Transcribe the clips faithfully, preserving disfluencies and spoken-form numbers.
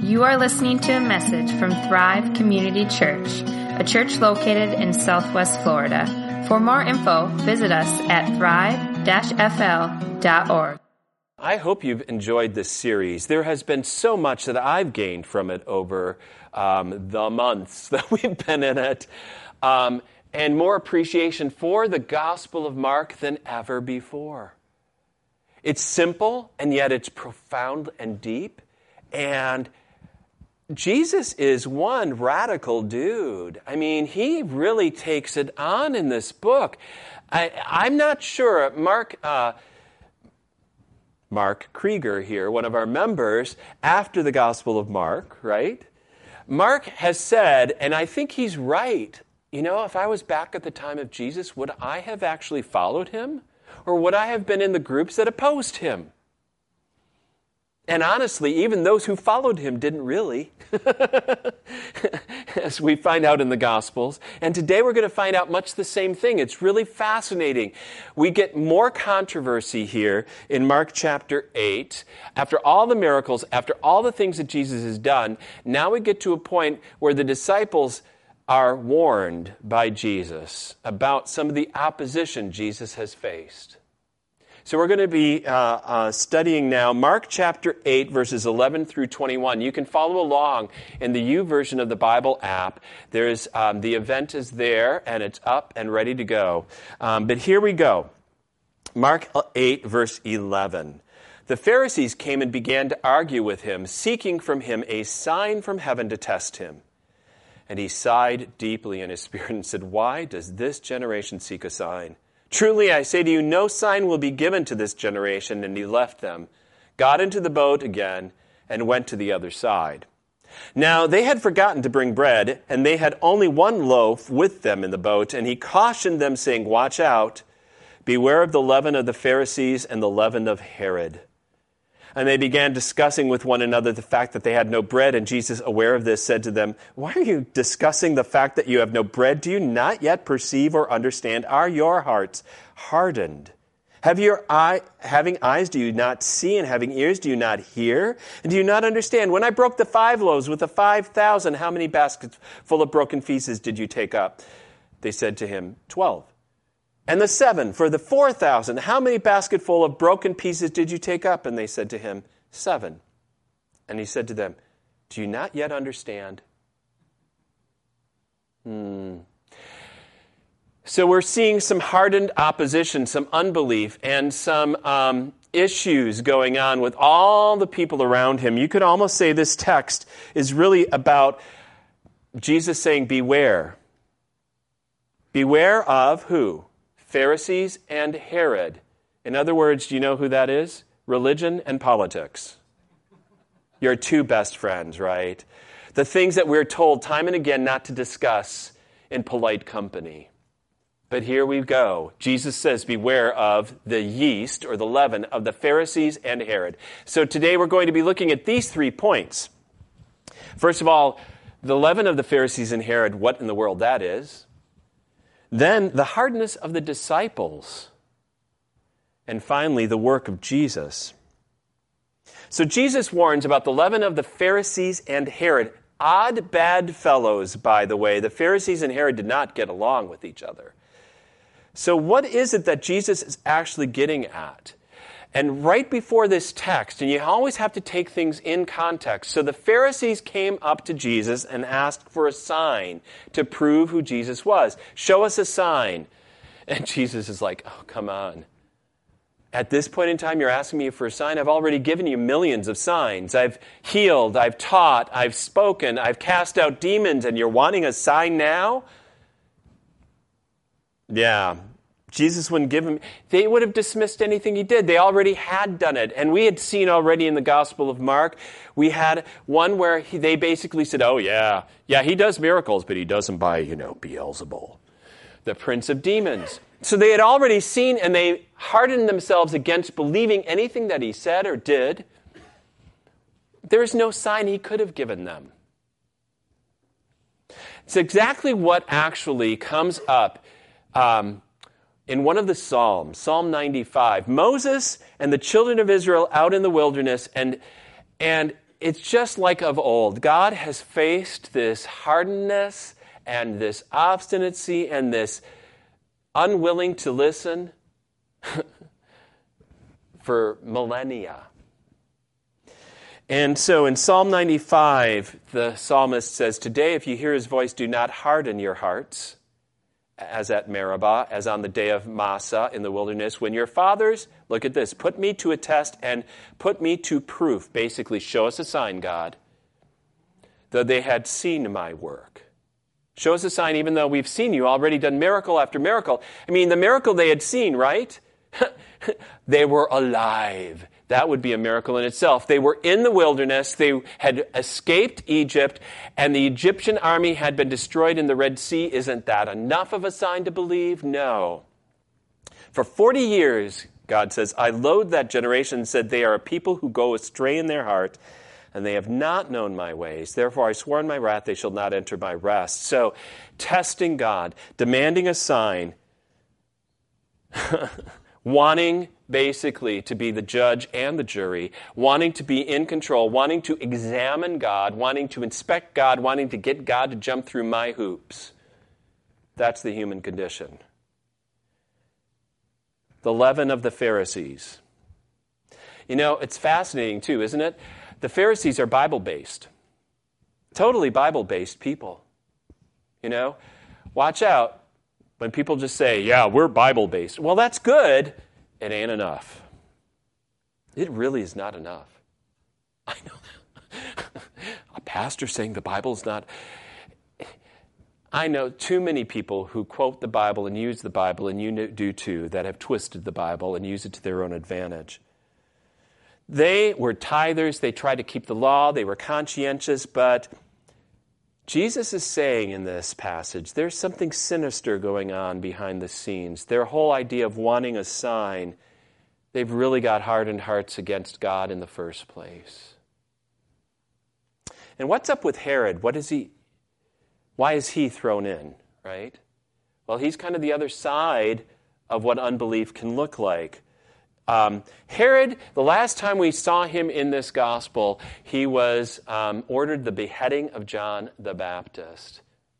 You are listening to a message from Thrive Community Church, a church located in Southwest Florida. For more info, visit us at thrive dash f l dot org. I hope you've enjoyed this series. There has been so much that I've gained from it over um, the months that we've been in it, um, and more appreciation for the Gospel of Mark than ever before. It's simple, and yet it's profound and deep, and Jesus is one radical dude. I mean, he really takes it on in this book. I, I'm not sure. Mark uh, Mark Krieger here, one of our members, after the Gospel of Mark, right? Mark has said, and I think he's right, you know, if I was back at the time of Jesus, would I have actually followed him? Or would I have been in the groups that opposed him? And honestly, even those who followed him didn't really, as we find out in the Gospels. And today we're going to find out much the same thing. It's really fascinating. We get more controversy here in Mark chapter eight. After all the miracles, after all the things that Jesus has done, now we get to a point where the disciples are warned by Jesus about some of the opposition Jesus has faced. So we're going to be uh, uh, studying now Mark chapter eight, verses eleven through twenty-one. You can follow along in the U version of the Bible app. There's um, the event is there, and it's up and ready to go. Um, but here we go. Mark eight, verse eleven. The Pharisees came and began to argue with him, seeking from him a sign from heaven to test him. And he sighed deeply in his spirit and said, "Why does this generation seek a sign? Truly, I say to you, no sign will be given to this generation." And he left them, got into the boat again, and went to the other side. Now, they had forgotten to bring bread, and they had only one loaf with them in the boat. And he cautioned them, saying, "Watch out, beware of the leaven of the Pharisees and the leaven of Herod." And they began discussing with one another the fact that they had no bread. And Jesus, aware of this, said to them, "Why are you discussing the fact that you have no bread? Do you not yet perceive or understand? Are your hearts hardened? Have your eye, having eyes, do you not see? And having ears, do you not hear? And do you not understand? When I broke the five loaves with the five thousand, how many baskets full of broken pieces did you take up?" They said to him, twelve. "And the seven for the four thousand, how many basketful of broken pieces did you take up?" And they said to him, seven. And he said to them, "Do you not yet understand?" Hmm. So we're seeing some hardened opposition, some unbelief, and some um, issues going on with all the people around him. You could almost say this text is really about Jesus saying, beware. Beware of who? Pharisees and Herod. In other words, do you know who that is? Religion and politics. Your two best friends, right? The things that we're told time and again not to discuss in polite company. But here we go. Jesus says, beware of the yeast or the leaven of the Pharisees and Herod. So today we're going to be looking at these three points. First of all, the leaven of the Pharisees and Herod, what in the world that is. Then the hardness of the disciples. And finally, the work of Jesus. So Jesus warns about the leaven of the Pharisees and Herod. Odd, bad fellows, by the way. The Pharisees and Herod did not get along with each other. So what is it that Jesus is actually getting at? And right before this text, and you always have to take things in context. So the Pharisees came up to Jesus and asked for a sign to prove who Jesus was. Show us a sign. And Jesus is like, oh, come on. At this point in time, you're asking me for a sign? I've already given you millions of signs. I've healed, I've taught, I've spoken, I've cast out demons, and you're wanting a sign now? Yeah. Jesus wouldn't give him, they would have dismissed anything he did. They already had done it. And we had seen already in the Gospel of Mark, we had one where he, they basically said, oh yeah, yeah, he does miracles, but he does them by, you know, Beelzebul, the prince of demons. So they had already seen, and they hardened themselves against believing anything that he said or did. There is no sign he could have given them. It's exactly what actually comes up um, in one of the Psalms, Psalm ninety-five. Moses and the children of Israel out in the wilderness, and and it's just like of old. God has faced this hardness and this obstinacy and this unwilling to listen for millennia. And so in Psalm ninety-five, the psalmist says, "Today, if you hear his voice, do not harden your hearts, as at Meribah, as on the day of Massah in the wilderness, when your fathers," look at this, "put me to a test and put me to proof." Basically, show us a sign, God, though they had seen my work. Show us a sign even though we've seen you already done miracle after miracle. I mean, the miracle they had seen, right? They were alive. That would be a miracle in itself. They were in the wilderness. They had escaped Egypt, and the Egyptian army had been destroyed in the Red Sea. Isn't that enough of a sign to believe? No. For forty years, God says, I loathed that generation and said, they are a people who go astray in their heart, and they have not known my ways. Therefore I swore in my wrath, they shall not enter my rest. So, testing God, demanding a sign, wanting basically to be the judge and the jury, wanting to be in control, wanting to examine God, wanting to inspect God, wanting to get God to jump through my hoops. That's the human condition. The leaven of the Pharisees. You know, it's fascinating too, isn't it? The Pharisees are Bible-based. Totally Bible-based people. You know, watch out when people just say, yeah, we're Bible-based. Well, that's good. It ain't enough. It really is not enough. I know. A pastor saying the Bible's not. I know too many people who quote the Bible and use the Bible, and you do too, that have twisted the Bible and use it to their own advantage. They were tithers. They tried to keep the law. They were conscientious, but Jesus is saying in this passage, there's something sinister going on behind the scenes. Their whole idea of wanting a sign, they've really got hardened hearts against God in the first place. And what's up with Herod? What is he? Why is he thrown in, right? Well, he's kind of the other side of what unbelief can look like. Um, Herod, the last time we saw him in this gospel, he was um, ordered the beheading of John the Baptist.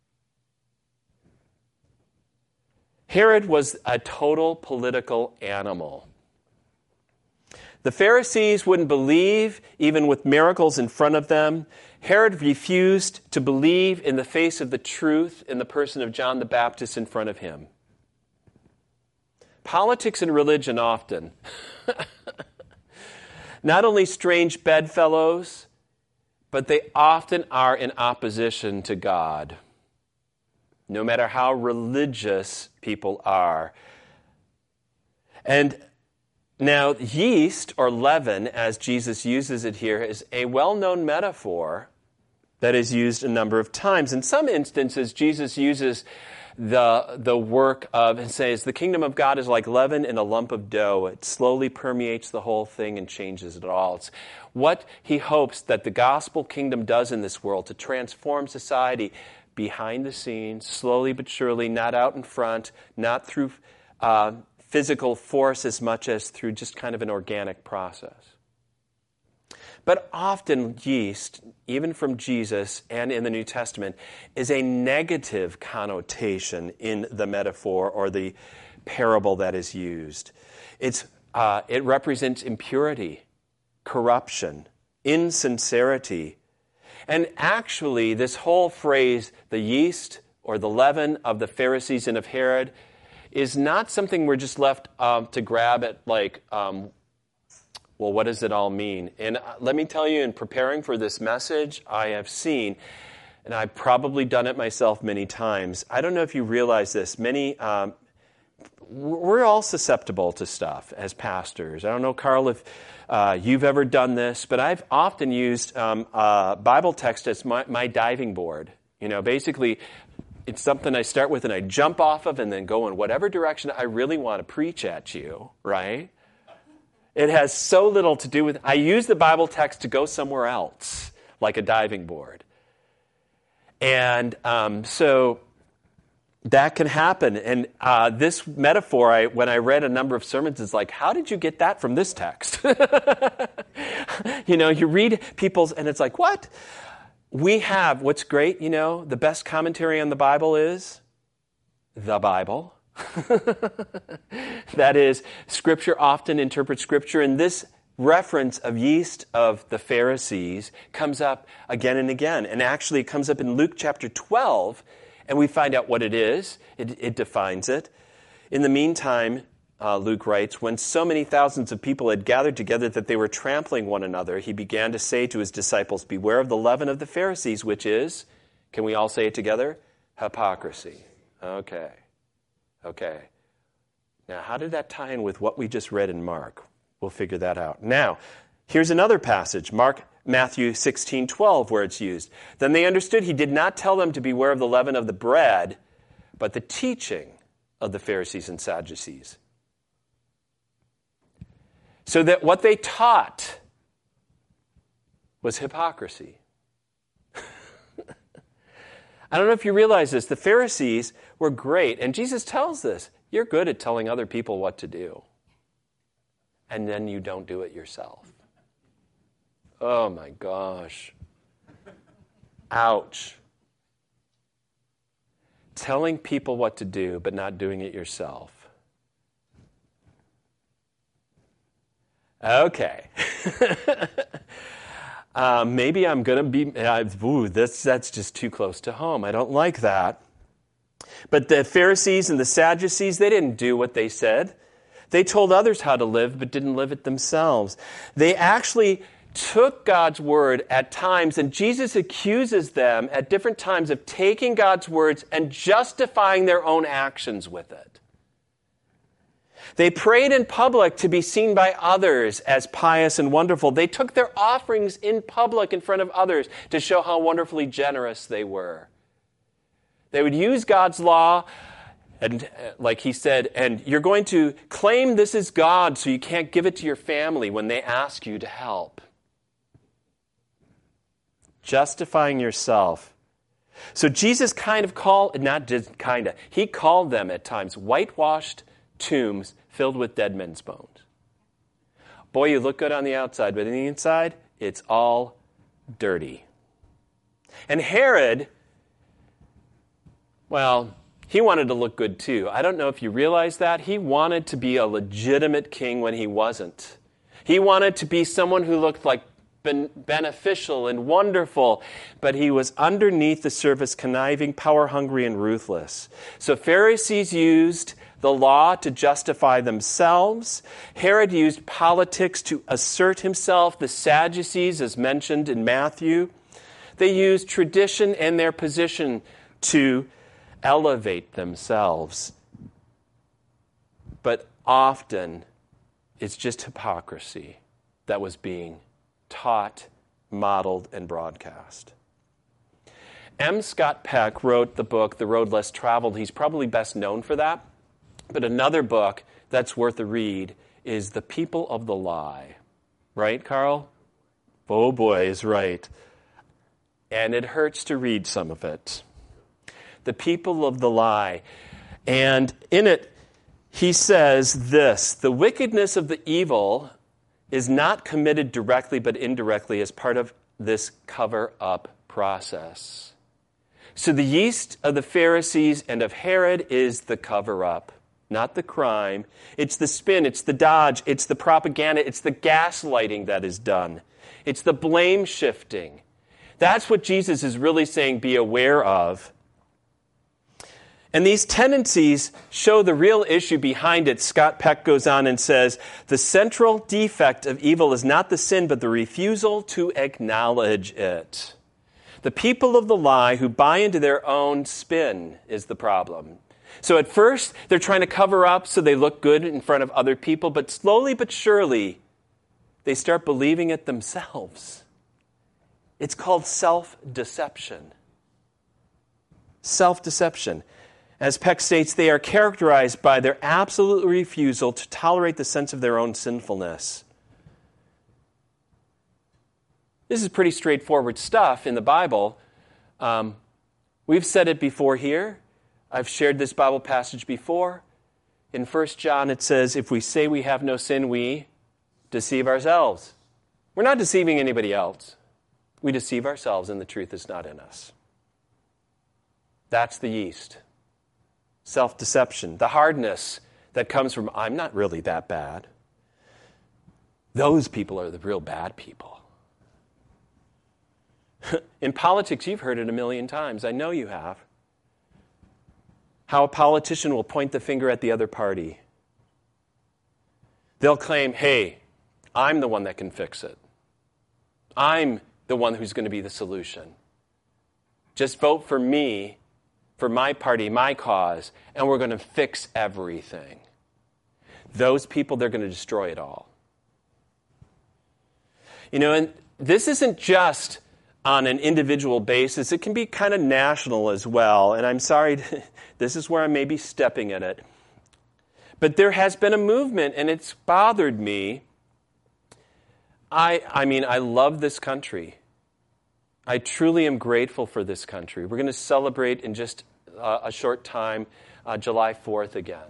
Herod was a total political animal. The Pharisees wouldn't believe, even with miracles in front of them. Herod refused to believe in the face of the truth in the person of John the Baptist in front of him. Politics and religion often. Not only strange bedfellows, but they often are in opposition to God. No matter how religious people are. And now, yeast or leaven, as Jesus uses it here, is a well-known metaphor that is used a number of times. In some instances, Jesus uses the the work of, and says, the kingdom of God is like leaven in a lump of dough. It slowly permeates the whole thing and changes it all. It's what he hopes that the gospel kingdom does in this world, to transform society behind the scenes, slowly but surely, not out in front, not through uh, physical force as much as through just kind of an organic process. But often yeast, even from Jesus and in the New Testament, is a negative connotation in the metaphor or the parable that is used. It's uh, it represents impurity, corruption, insincerity. And actually, this whole phrase, the yeast or the leaven of the Pharisees and of Herod, is not something we're just left um, to grab at like, um, well, what does it all mean? And let me tell you, in preparing for this message, I have seen, and I've probably done it myself many times. I don't know if you realize this. Many, um, we're all susceptible to stuff as pastors. I don't know, Carl, if uh, you've ever done this, but I've often used um, a Bible text as my, my diving board. You know, basically, it's something I start with and I jump off of and then go in whatever direction I really want to preach at you, right? It has so little to do with, I use the Bible text to go somewhere else, like a diving board. And um, so that can happen. And uh, this metaphor, I, when I read a number of sermons, is like, how did you get that from this text? You know, you read people's, and it's like, what? We have, what's great, you know, the best commentary on the Bible is the Bible. That is, Scripture often interprets Scripture, and this reference of yeast of the Pharisees comes up again and again. And actually, it comes up in Luke chapter twelve, and we find out what it is. It, it defines it. In the meantime, uh, Luke writes, when so many thousands of people had gathered together that they were trampling one another, he began to say to his disciples, beware of the leaven of the Pharisees, which is, can we all say it together? Hypocrisy. Okay. Okay. Now, how did that tie in with what we just read in Mark? We'll figure that out. Now, here's another passage, Mark, Matthew sixteen twelve, where it's used. Then they understood he did not tell them to beware of the leaven of the bread, but the teaching of the Pharisees and Sadducees. So that what they taught was hypocrisy. I don't know if you realize this. The Pharisees were great, and Jesus tells this. You're good at telling other people what to do, and then you don't do it yourself. Oh my gosh. Ouch. Telling people what to do, but not doing it yourself. Okay. uh, maybe I'm going to be, uh, ooh, this, that's just too close to home. I don't like that. But the Pharisees and the Sadducees, they didn't do what they said. They told others how to live, but didn't live it themselves. They actually took God's word at times, and Jesus accuses them at different times of taking God's words and justifying their own actions with it. They prayed in public to be seen by others as pious and wonderful. They took their offerings in public in front of others to show how wonderfully generous they were. They would use God's law, and like he said, and you're going to claim this is God, so you can't give it to your family when they ask you to help. Justifying yourself. So Jesus kind of called, not just kind of, he called them at times whitewashed tombs filled with dead men's bones. Boy, you look good on the outside, but on the inside, it's all dirty. And Herod, well, he wanted to look good too. I don't know if you realize that. He wanted to be a legitimate king when he wasn't. He wanted to be someone who looked like ben- beneficial and wonderful, but he was underneath the surface conniving, power-hungry, and ruthless. So Pharisees used the law to justify themselves. Herod used politics to assert himself. The Sadducees, as mentioned in Matthew, they used tradition and their position to elevate themselves. But often, it's just hypocrisy that was being taught, modeled, and broadcast. M. Scott Peck wrote the book, The Road Less Traveled. He's probably best known for that. But another book that's worth a read is The People of the Lie. Right, Carl? Oh boy, is right. And it hurts to read some of it. The People of the Lie. And in it, he says this: the wickedness of the evil is not committed directly but indirectly as part of this cover-up process. So the yeast of the Pharisees and of Herod is the cover-up, not the crime. It's the spin, it's the dodge, it's the propaganda, it's the gaslighting that is done. It's the blame shifting. That's what Jesus is really saying, be aware of. And these tendencies show the real issue behind it. Scott Peck goes on and says, the central defect of evil is not the sin, but the refusal to acknowledge it. The people of the lie who buy into their own spin is the problem. So at first, they're trying to cover up so they look good in front of other people, but slowly but surely, they start believing it themselves. It's called self-deception. Self-deception. As Peck states, they are characterized by their absolute refusal to tolerate the sense of their own sinfulness. This is pretty straightforward stuff in the Bible. Um, we've said it before here. I've shared this Bible passage before. In First John it says, if we say we have no sin, we deceive ourselves. We're not deceiving anybody else. We deceive ourselves and the truth is not in us. That's the yeast. Self-deception. The hardness that comes from, I'm not really that bad. Those people are the real bad people. In politics, you've heard it a million times. I know you have. How a politician will point the finger at the other party. They'll claim, hey, I'm the one that can fix it. I'm the one who's going to be the solution. Just vote for me, for my party, my cause, and we're going to fix everything. Those people, they're going to destroy it all. You know, and this isn't just on an individual basis. It can be kind of national as well. And I'm sorry, this is where I may be stepping in it. But there has been a movement, and it's bothered me. I, I mean, I love this country. I truly am grateful for this country. We're going to celebrate in just uh, a short time, uh, July fourth again.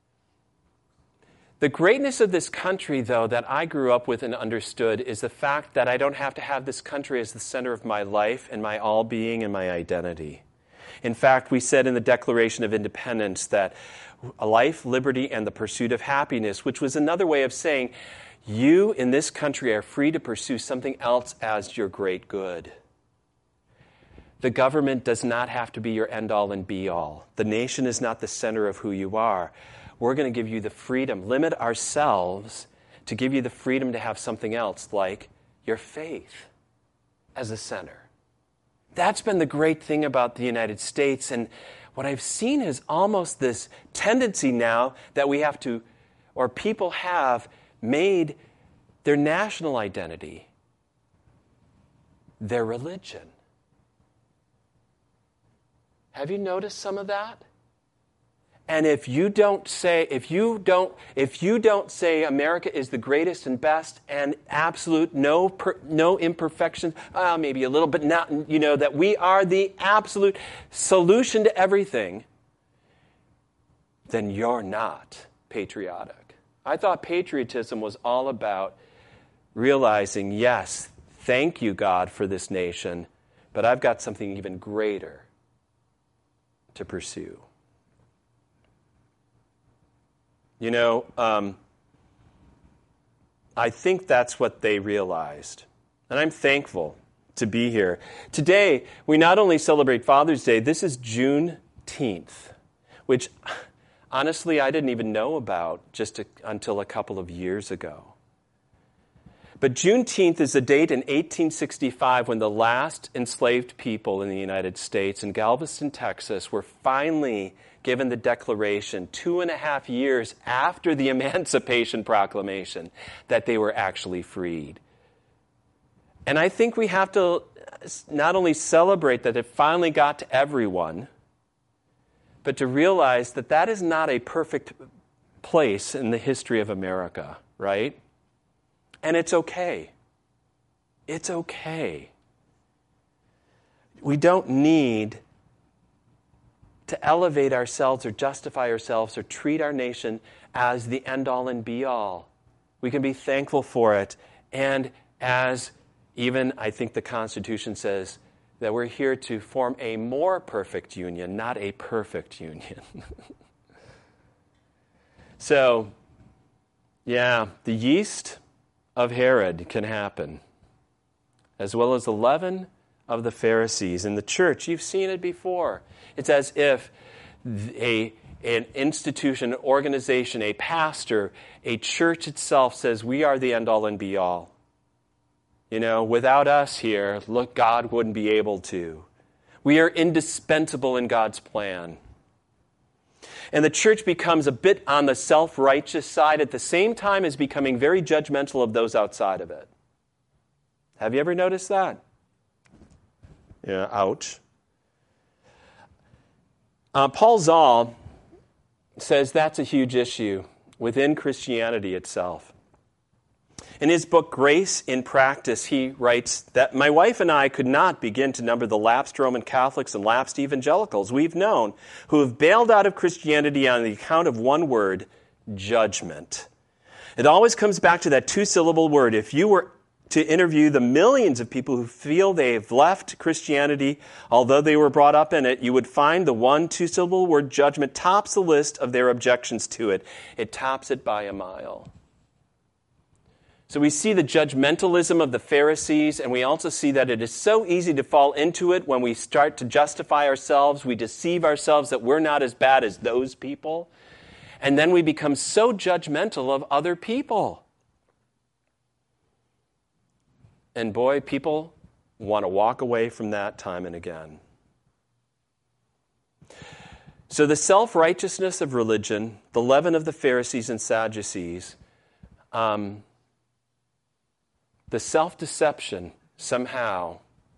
The greatness of this country, though, that I grew up with and understood is the fact that I don't have to have this country as the center of my life and my all-being and my identity. In fact, we said in the Declaration of Independence that life, liberty, and the pursuit of happiness, which was another way of saying you in this country are free to pursue something else as your great good. The government does not have to be your end-all and be-all. The nation is not the center of who you are. We're going to give you the freedom, limit ourselves to give you the freedom to have something else like your faith as a center. That's been the great thing about the United States. And what I've seen is almost this tendency now that we have to, or people have made their national identity their religion. Have you noticed some of that? And if you don't say, if you don't, if you don't say America is the greatest and best and absolute, no, per, no imperfections, uh, maybe a little, but not, you know, that we are the absolute solution to everything, then you're not patriotic. I thought patriotism was all about realizing, yes, thank you, God, for this nation, but I've got something even greater to pursue. You know, um, I think that's what they realized. And I'm thankful to be here. Today, we not only celebrate Father's Day, this is Juneteenth, which honestly I didn't even know about just a, until a couple of years ago. But Juneteenth is a date in eighteen sixty-five when the last enslaved people in the United States in Galveston, Texas, were finally given the Declaration two and a half years after the Emancipation Proclamation that they were actually freed. And I think we have to not only celebrate that it finally got to everyone, but to realize that that is not a perfect place in the history of America, right? And it's okay. It's okay. We don't need to elevate ourselves or justify ourselves or treat our nation as the end-all and be-all. We can be thankful for it. And as even, I think the Constitution says, that we're here to form a more perfect union, not a perfect union. So, yeah, the yeast of Herod can happen, as well as the leaven of the Pharisees. In the church, you've seen it before. It's as if a, an institution, an organization, a pastor, a church itself says, we are the end-all and be-all. You know, without us here, look, God wouldn't be able to. We are indispensable in God's plan. And the church becomes a bit on the self-righteous side at the same time as becoming very judgmental of those outside of it. Have you ever noticed that? Yeah, ouch. Uh, Paul Zahl says that's a huge issue within Christianity itself. In his book, Grace in Practice, he writes that my wife and I could not begin to number the lapsed Roman Catholics and lapsed evangelicals we've known who have bailed out of Christianity on the account of one word, judgment. It always comes back to that two-syllable word. If you were to interview the millions of people who feel they've left Christianity, although they were brought up in it, you would find the one two-syllable word, judgment, tops the list of their objections to it. It tops it by a mile. So we see the judgmentalism of the Pharisees, and we also see that it is so easy to fall into it when we start to justify ourselves. We deceive ourselves that we're not as bad as those people. And then we become so judgmental of other people. And boy, people want to walk away from that time and again. So the self-righteousness of religion, the leaven of the Pharisees and Sadducees, um, the self-deception, somehow,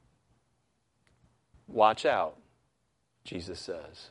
watch out, Jesus says.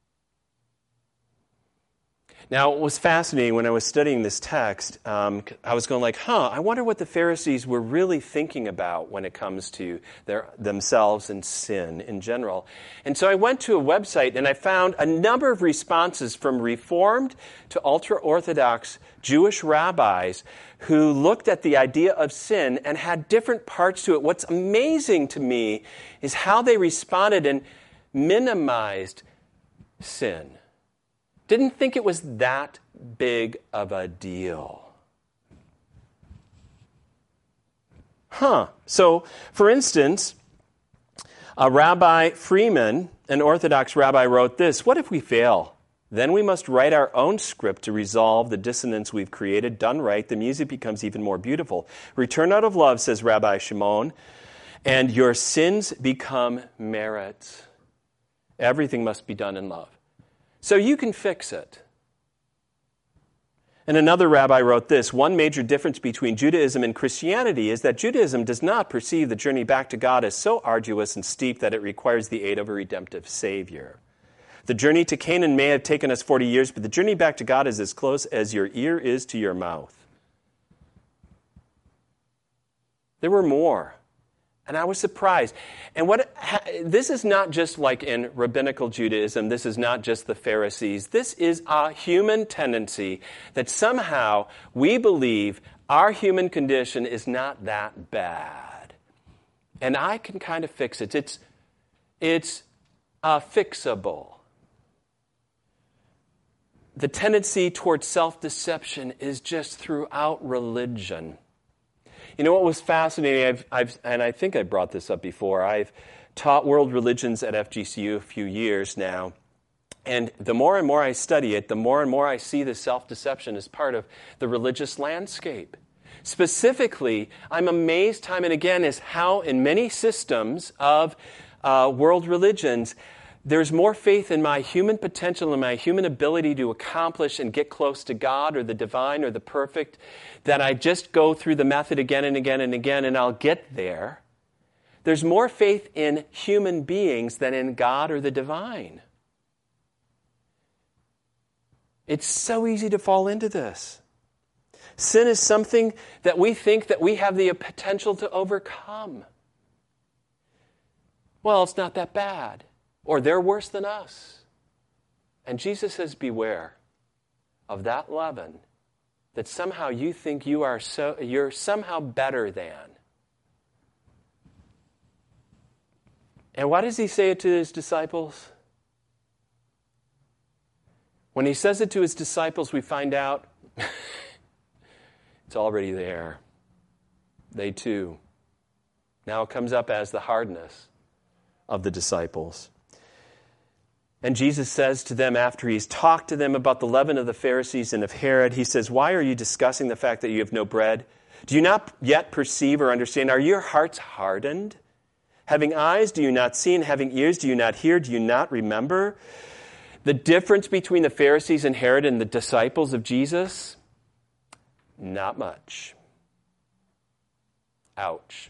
Now, it was fascinating when I was studying this text. Um, I was going like, huh, I wonder what the Pharisees were really thinking about when it comes to their themselves and sin in general. And so I went to a website and I found a number of responses from Reformed to ultra-Orthodox Jewish rabbis who looked at the idea of sin and had different parts to it. What's amazing to me is how they responded and minimized sin. Didn't think it was that big of a deal. Huh. So, for instance, a Rabbi Freeman, an Orthodox rabbi, wrote this: what if we fail? Then we must write our own script to resolve the dissonance we've created. Done right, the music becomes even more beautiful. Return out of love, says Rabbi Shimon, and your sins become merit. Everything must be done in love. So you can fix it. And another rabbi wrote this: one major difference between Judaism and Christianity is that Judaism does not perceive the journey back to God as so arduous and steep that it requires the aid of a redemptive Savior. The journey to Canaan may have taken us forty years, but the journey back to God is as close as your ear is to your mouth. There were more. And I was surprised. And what this is not just like in rabbinical Judaism. This is not just the Pharisees. This is a human tendency that somehow we believe our human condition is not that bad. And I can kind of fix it. It's, it's uh, fixable. The tendency towards self-deception is just throughout religion. You know what was fascinating, I've, I've, and I think I brought this up before, I've taught world religions at F G C U a few years now, and the more and more I study it, the more and more I see this self-deception as part of the religious landscape. Specifically, I'm amazed time and again as how in many systems of uh, world religions, there's more faith in my human potential and my human ability to accomplish and get close to God or the divine or the perfect, that I just go through the method again and again and again and I'll get there. There's more faith in human beings than in God or the divine. It's so easy to fall into this. Sin is something that we think that we have the potential to overcome. Well, it's not that bad. Or they're worse than us. And Jesus says, beware of that leaven that somehow you think you are so you're somehow better than. And why does he say it to his disciples? When he says it to his disciples, we find out it's already there. They too. Now it comes up as the hardness of the disciples. And Jesus says to them after he's talked to them about the leaven of the Pharisees and of Herod, he says, why are you discussing the fact that you have no bread? Do you not yet perceive or understand? Are your hearts hardened? Having eyes, do you not see? And having ears, do you not hear? Do you not remember? The difference between the Pharisees and Herod and the disciples of Jesus? Not much. Ouch.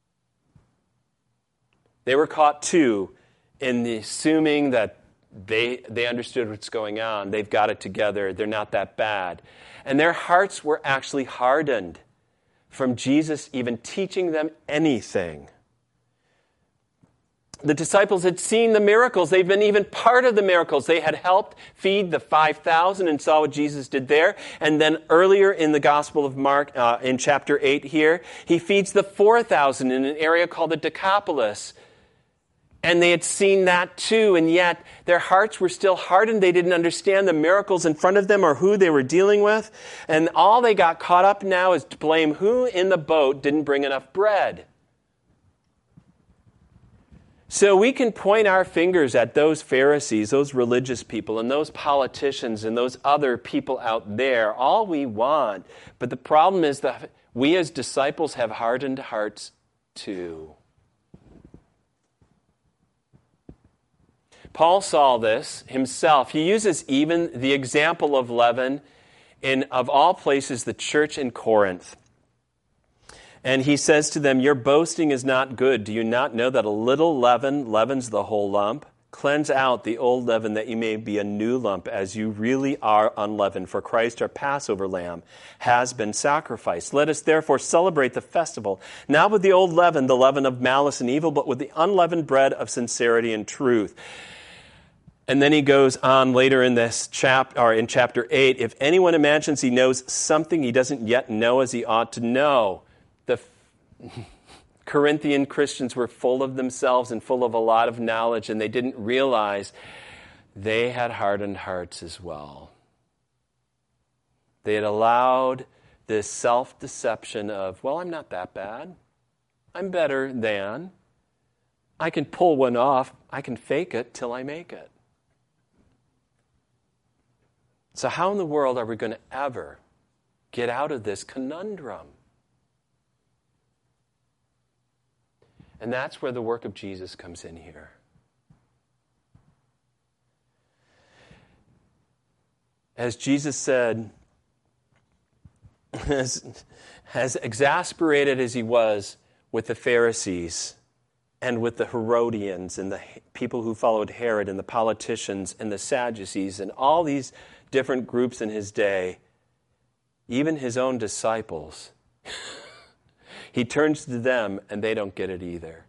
They were caught too in the assuming that They they understood what's going on. They've got it together. They're not that bad. And their hearts were actually hardened. from Jesus even teaching them anything. The disciples had seen the miracles. They'd been even part of the miracles. They had helped feed the five thousand and saw what Jesus did there. And then earlier in the Gospel of Mark, uh, in chapter eight here, he feeds the four thousand in an area called the Decapolis. And they had seen that too, and yet their hearts were still hardened. They didn't understand the miracles in front of them or who they were dealing with. And all they got caught up now is to blame who in the boat didn't bring enough bread. So we can point our fingers at those Pharisees, those religious people, and those politicians, and those other people out there, all we want. But the problem is that we as disciples have hardened hearts too. Paul saw this himself. He uses even the example of leaven in, of all places, the church in Corinth. And he says to them, your boasting is not good. Do you not know that a little leaven leavens the whole lump? Cleanse out the old leaven that you may be a new lump as you really are unleavened. For Christ, our Passover lamb, has been sacrificed. Let us therefore celebrate the festival, not with the old leaven, the leaven of malice and evil, but with the unleavened bread of sincerity and truth. And then he goes on later in this chapter, or in chapter eight, if anyone imagines he knows something he doesn't yet know as he ought to know. The Corinthian Christians were full of themselves and full of a lot of knowledge, and they didn't realize they had hardened hearts as well. They had allowed this self-deception of, well, I'm not that bad. I'm better than. I can pull one off. I can fake it till I make it. So how in the world are we going to ever get out of this conundrum? And that's where the work of Jesus comes in here. As Jesus said, as, as exasperated as he was with the Pharisees and with the Herodians and the people who followed Herod and the politicians and the Sadducees and all these different groups in his day, even his own disciples, he turns to them, and they don't get it either.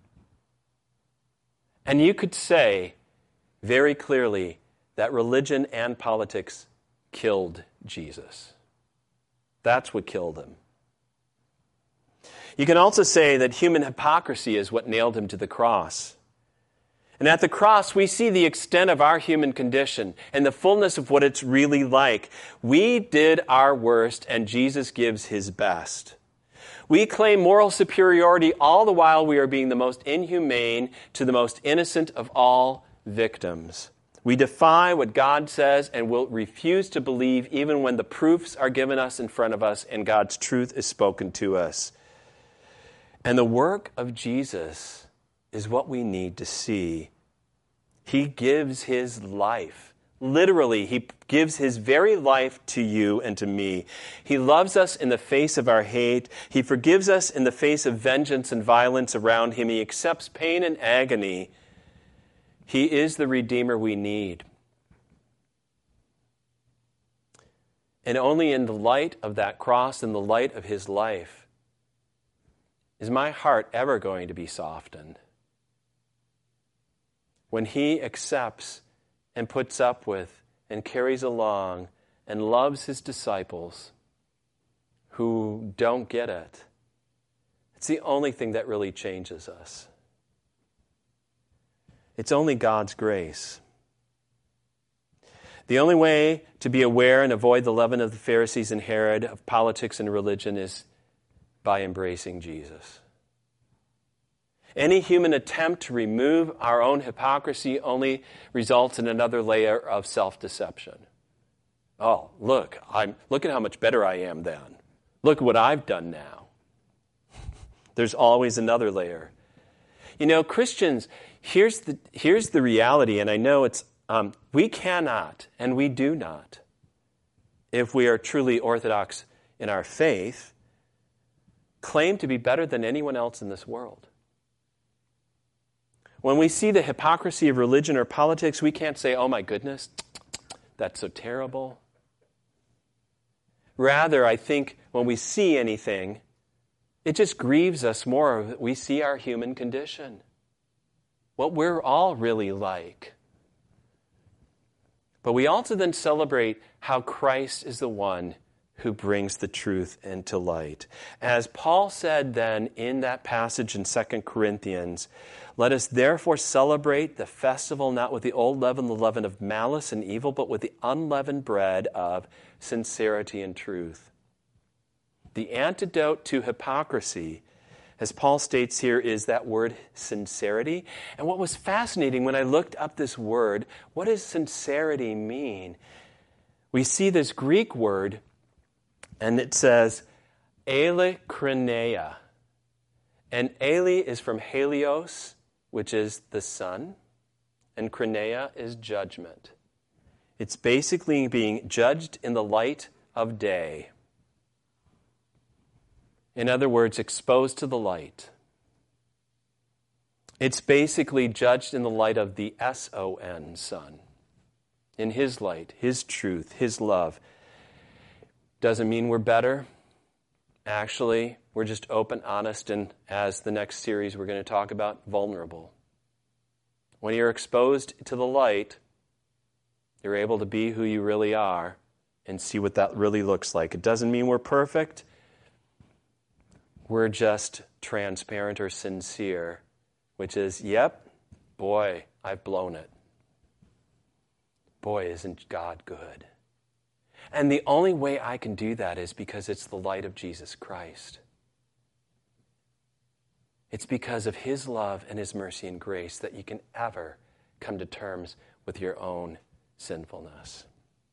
And you could say very clearly that religion and politics killed Jesus. That's what killed him. You can also say that human hypocrisy is what nailed him to the cross. And at the cross, we see the extent of our human condition and the fullness of what it's really like. We did our worst, and Jesus gives his best. We claim moral superiority all the while we are being the most inhumane to the most innocent of all victims. We defy what God says and will refuse to believe even when the proofs are given us in front of us and God's truth is spoken to us. And the work of Jesus is what we need to see. He gives his life. Literally, he gives his very life to you and to me. He loves us in the face of our hate. He forgives us in the face of vengeance and violence around him. He accepts pain and agony. He is the Redeemer we need. And only in the light of that cross and the light of his life is my heart ever going to be softened. When he accepts and puts up with and carries along and loves his disciples who don't get it. It's the only thing that really changes us. It's only God's grace. The only way to be aware and avoid the leaven of the Pharisees and Herod, of politics and religion, is by embracing Jesus. Any human attempt to remove our own hypocrisy only results in another layer of self-deception. Oh, look, I'm look at how much better I am then. Look at what I've done now. There's always another layer. You know, Christians, here's the here's the reality, and I know it's um, we cannot and we do not, if we are truly orthodox in our faith, claim to be better than anyone else in this world. When we see the hypocrisy of religion or politics, we can't say, oh my goodness, that's so terrible. Rather, I think when we see anything, It just grieves us more that we see our human condition, what we're all really like. But we also then celebrate how Christ is the one who brings the truth into light. As Paul said then in that passage in Second Corinthians, let us therefore celebrate the festival not with the old leaven, the leaven of malice and evil, but with the unleavened bread of sincerity and truth. The antidote to hypocrisy, as Paul states here, is that word sincerity. And what was fascinating when I looked up this word, what does sincerity mean? We see this Greek word, and it says, eilekrineia. And eile is from helios, which is the sun, and krineia is judgment. It's basically being judged in the light of day. In other words, exposed to the light. It's basically judged in the light of the S O N, Son. In His light, His truth, His love. Doesn't mean we're better. Actually, we're just open, honest, and as the next series we're going to talk about, vulnerable. When you're exposed to the light, you're able to be who you really are and see what that really looks like. It doesn't mean we're perfect. We're just transparent or sincere, which is, yep, boy, I've blown it. Boy, isn't God good. And the only way I can do that is because it's the light of Jesus Christ. It's because of His love and His mercy and grace that you can ever come to terms with your own sinfulness.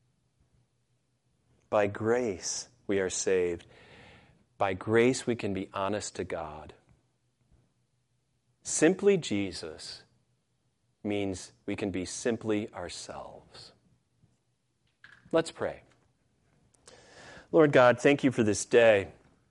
By grace, we are saved. By grace, we can be honest to God. Simply Jesus means we can be simply ourselves. Let's pray. Lord God, thank you for this day.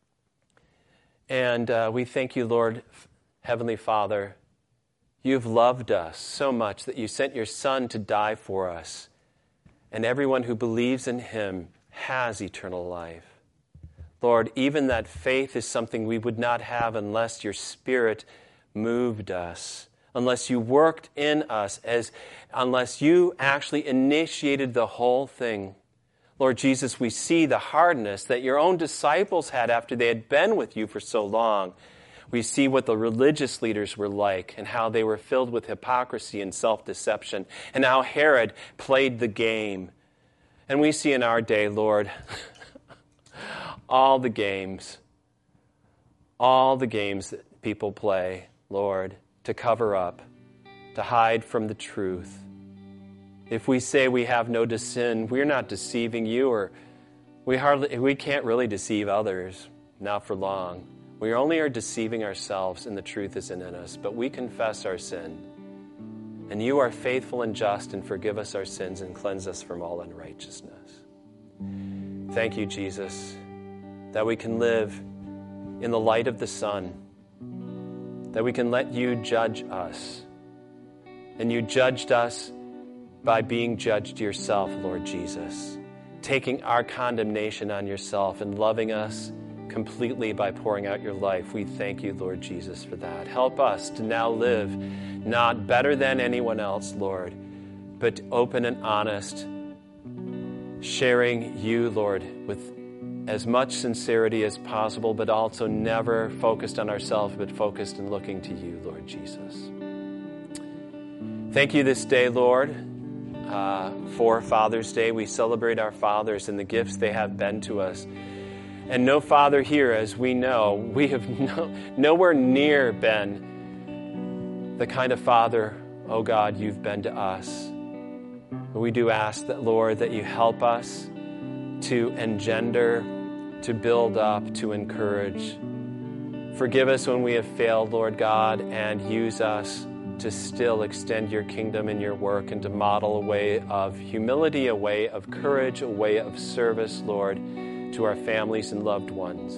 And uh, we thank you, Lord, Heavenly Father, you've loved us so much that you sent your Son to die for us. And everyone who believes in Him has eternal life. Lord, even that faith is something we would not have unless your Spirit moved us, unless you worked in us, as unless you actually initiated the whole thing. Lord Jesus, we see the hardness that your own disciples had after they had been with you for so long. We see what the religious leaders were like and how they were filled with hypocrisy and self-deception and how Herod played the game. And we see in our day, Lord, all the games, all the games that people play, Lord, to cover up, to hide from the truth. If we say we have no sin, we're not deceiving you, or we hardly, we can't really deceive others, not for long. We only are deceiving ourselves, and the truth isn't in us. But we confess our sin, and you are faithful and just, and forgive us our sins and cleanse us from all unrighteousness. Thank you, Jesus, that we can live in the light of the sun, that we can let you judge us. And you judged us by being judged yourself, Lord Jesus, taking our condemnation on yourself and loving us completely by pouring out your life. We thank you, Lord Jesus, for that. Help us to now live not better than anyone else, Lord, but open and honest, sharing you, Lord, with as much sincerity as possible, but also never focused on ourselves, but focused and looking to you, Lord Jesus. Thank you this day, Lord, uh, for Father's Day. We celebrate our fathers and the gifts they have been to us. And no father here, as we know, we have no, nowhere near been the kind of father, oh God, you've been to us. But we do ask that, Lord, that you help us to engender, to build up, to encourage. Forgive us when we have failed, Lord God, and use us to still extend your kingdom and your work and to model a way of humility, a way of courage, a way of service, Lord, to our families and loved ones.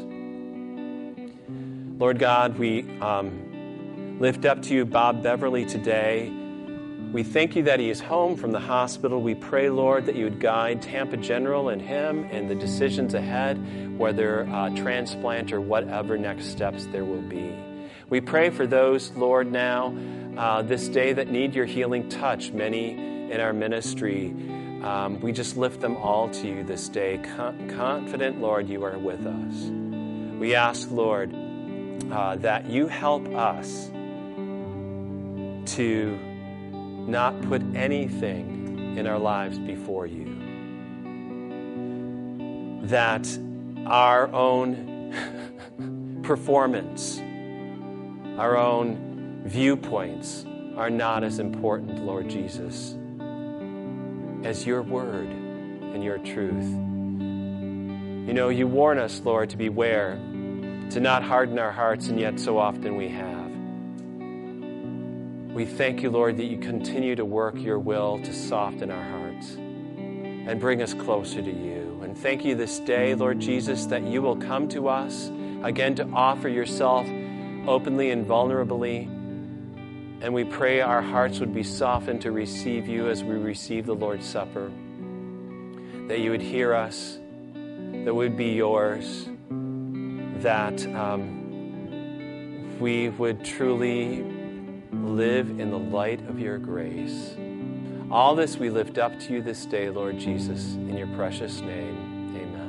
Lord God, we um, lift up to you Bob Beverly today. We thank you that he is home from the hospital. We pray, Lord, that you would guide Tampa General and him and the decisions ahead, whether uh, transplant or whatever next steps there will be. We pray for those, Lord, now, uh, this day that need your healing touch, many in our ministry. Um, we just lift them all to you this day, Con- confident, Lord, you are with us. We ask, Lord, uh, that you help us to not put anything in our lives before you. That our own performance, our own viewpoints are not as important, Lord Jesus, as your word and your truth. You know, you warn us, Lord, to beware, to not harden our hearts, and yet so often we have. We thank you, Lord, that you continue to work your will to soften our hearts and bring us closer to you. And thank you this day, Lord Jesus, that you will come to us again to offer yourself openly and vulnerably. And we pray our hearts would be softened to receive you as we receive the Lord's Supper, that you would hear us, that we would be yours, that um, we would truly live in the light of your grace. All this we lift up to you this day, Lord Jesus, in your precious name. Amen.